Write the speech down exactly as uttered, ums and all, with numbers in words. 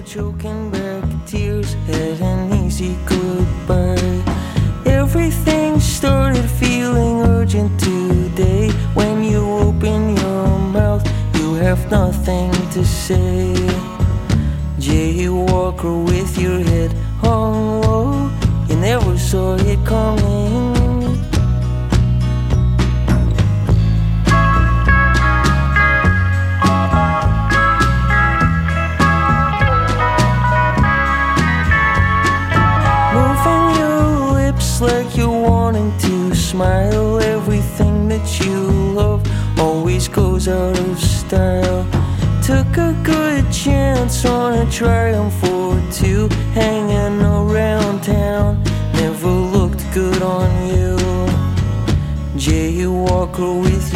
choking back tears, had an easy goodbye. Everything started feeling urgent today. When you open your mouth, you have nothing to say. Jaywalker with your head hung low, you never saw it coming. Like you're wanting to smile. Everything that you love always goes out of style. Took a good chance on a triumph or two, hanging around town, never looked good on you. Jaywalker with